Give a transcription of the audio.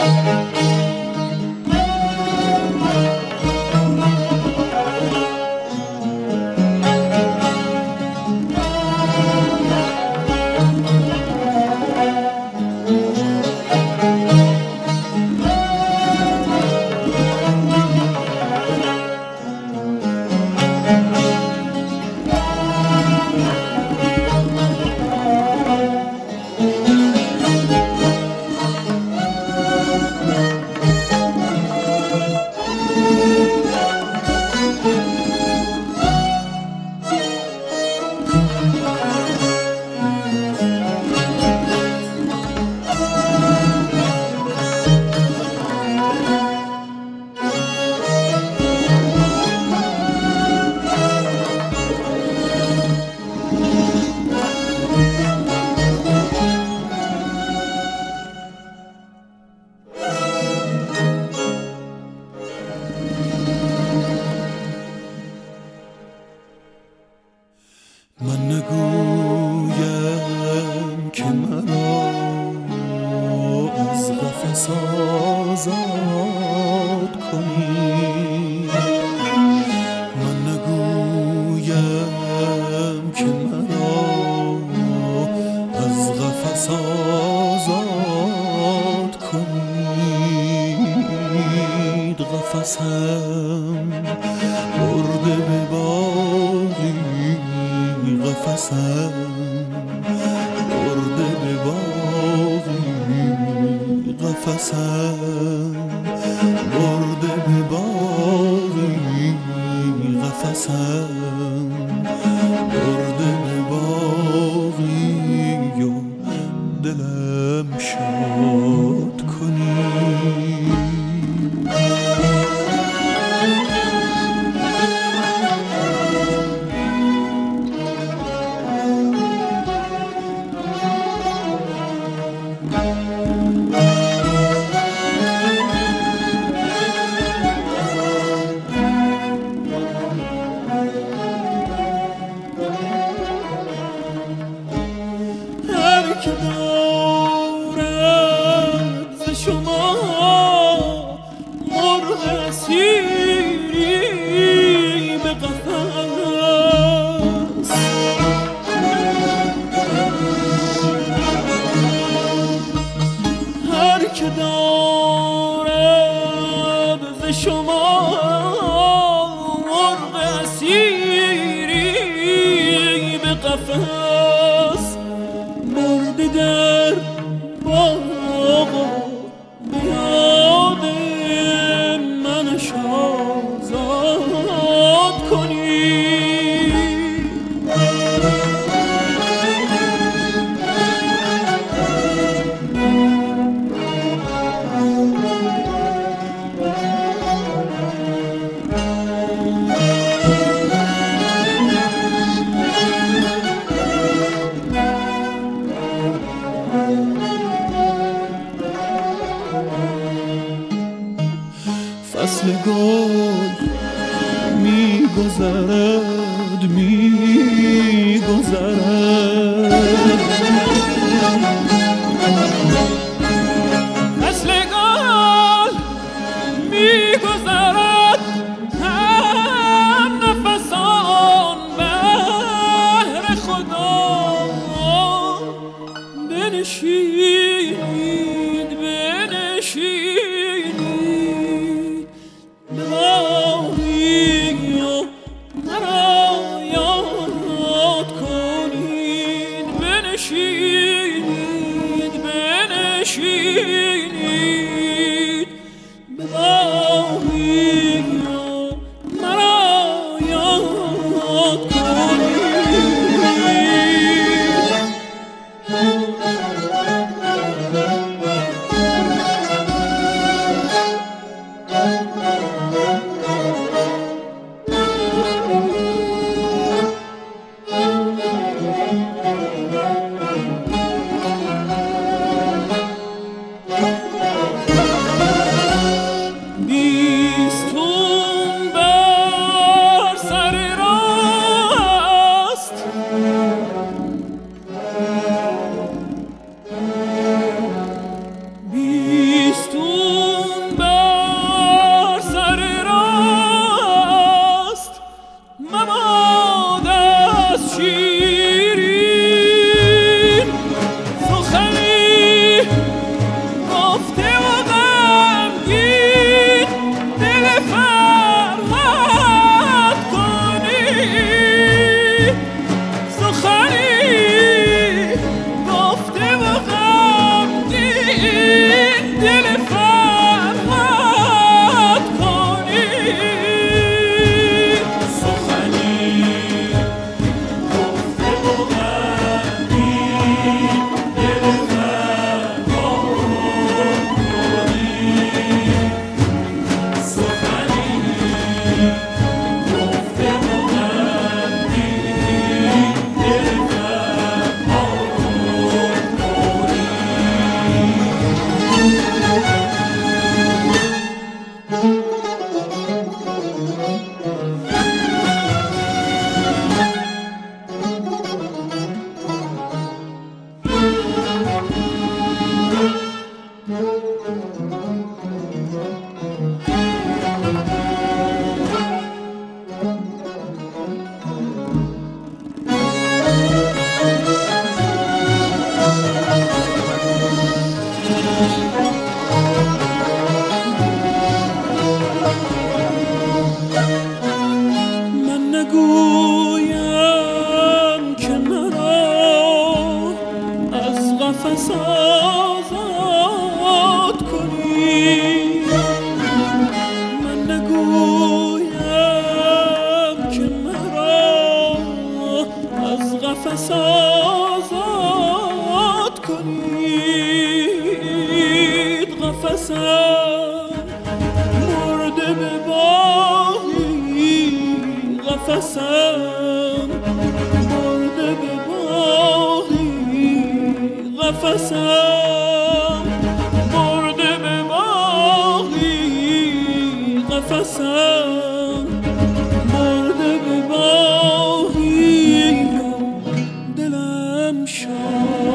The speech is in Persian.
من نگویم که مرا از قفس آزاد کنی، من نگویم که مرا از قفس آزاد کنید. قفسم برده به باغی، قفسم برده به باغی، قفسم برده به باغی، قفسم برده به باغی و دلم شاد کنی. که دارد ز شما مرغ اسیری به قفس، هر که دارد ز شما مرغ اسیری به قفس، مرده در باغ به یاد منش آزاد کنی. فصل گل می‌گذرد می‌گذرد، فصل گل می‌گذرد، هم نفسان بهر خدا بنشینید بنشینید بنشینید به باغی و مرا یاد کنید. دلم شاد